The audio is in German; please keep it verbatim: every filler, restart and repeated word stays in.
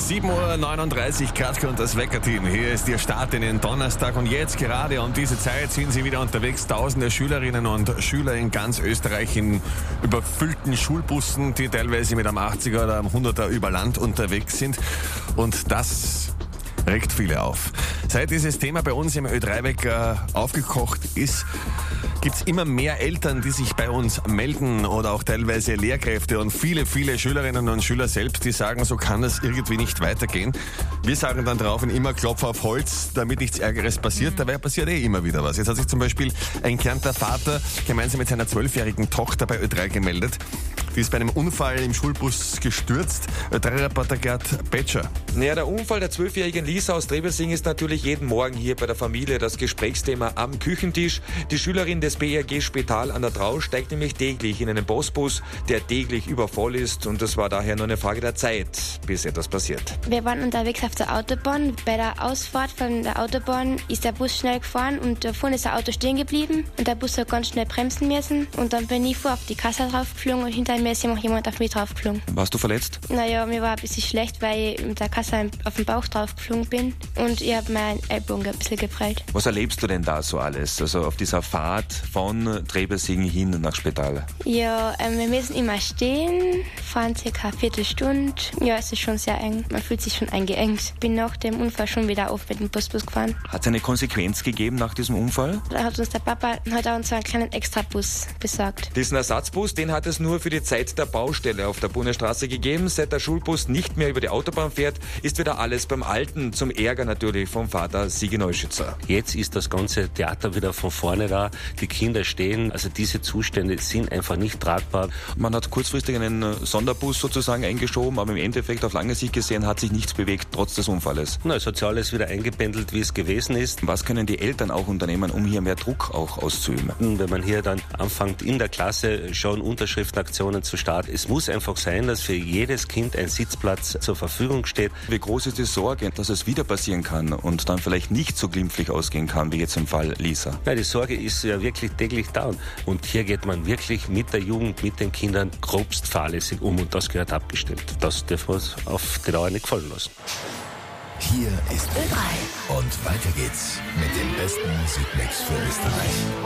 sieben Uhr neununddreißig, Kratzke und das Weckerteam. Hier ist Ihr Start in den Donnerstag und jetzt gerade um diese Zeit sind Sie wieder unterwegs. Tausende Schülerinnen und Schüler in ganz Österreich in überfüllten Schulbussen, die teilweise mit einem achtziger oder einem hunderter über Land unterwegs sind. Und das regt viele auf. Seit dieses Thema bei uns im Ö drei Wecker aufgekocht ist, gibt's immer mehr Eltern, die sich bei uns melden oder auch teilweise Lehrkräfte und viele, viele Schülerinnen und Schüler selbst, die sagen, so kann das irgendwie nicht weitergehen. Wir sagen dann drauf und immer Klopf auf Holz, damit nichts Ärgeres passiert. Dabei passiert eh immer wieder was. Jetzt hat sich zum Beispiel ein Kärntner Vater gemeinsam mit seiner zwölfjährigen Tochter bei Ö drei gemeldet. Die ist bei einem Unfall im Schulbus gestürzt. Ö drei Reporter Gerd Betscher. Naja, der Unfall der zwölfjährigen Lisa aus Trebelsing ist natürlich jeden Morgen hier bei der Familie das Gesprächsthema am Küchentisch. Die Schülerin des B R G Spital an der Trau steigt nämlich täglich in einen Postbus, der täglich übervoll ist, und es war daher nur eine Frage der Zeit, bis etwas passiert. Wir waren unterwegs auf der Autobahn. Bei der Ausfahrt von der Autobahn ist der Bus schnell gefahren und da vorne ist das Auto stehen geblieben und der Bus hat ganz schnell bremsen müssen und dann bin ich vor auf die Kasse draufgeflogen und hinter mir ist noch jemand auf mich draufgeflogen. Warst du verletzt? Naja, mir war ein bisschen schlecht, weil ich mit der Kasse auf den Bauch draufgeflogen bin und ich habe meinen Ellbogen ein bisschen geprellt. Was erlebst du denn da so alles? Also auf dieser Fahrt von Trebelsing hin nach Spital? Ja, ähm, wir müssen immer stehen, fahren circa eine Viertelstunde. Ja, es ist schon sehr eng. Man fühlt sich schon eingeengt. Bin nach dem Unfall schon wieder auf mit dem Busbus gefahren. Hat es eine Konsequenz gegeben nach diesem Unfall? Da hat uns der Papa hat uns so einen kleinen Extrabus besorgt. Diesen Ersatzbus, den hat es nur für die Zeit der Baustelle auf der Bundesstraße gegeben. Seit der Schulbus nicht mehr über die Autobahn fährt, ist wieder alles beim Alten, zum Ärger natürlich vom Vater Sigi Neuschützer. Jetzt ist das ganze Theater wieder von vorne da. Die Kinder stehen, also diese Zustände sind einfach nicht tragbar. Man hat kurzfristig einen Sonderbus sozusagen eingeschoben, aber im Endeffekt auf lange Sicht gesehen hat sich nichts bewegt, trotz des Unfalles. Na, es hat sich alles wieder eingependelt, wie es gewesen ist. Was können die Eltern auch unternehmen, um hier mehr Druck auch auszuüben? Wenn man hier dann anfängt, in der Klasse schon Unterschriftenaktionen zu starten, es muss einfach sein, dass für jedes Kind ein Sitzplatz zur Verfügung steht. Wie groß ist die Sorge, dass es wieder passieren kann und dann vielleicht nicht so glimpflich ausgehen kann, wie jetzt im Fall Lisa? Ja, die Sorge ist ja wirklich täglich da. Und hier geht man wirklich mit der Jugend, mit den Kindern grobst fahrlässig um und das gehört abgestellt. Das dürfen wir uns auf die Dauer nicht gefallen lassen. Hier ist Ö drei und weiter geht's mit dem besten Musikmix für Österreich.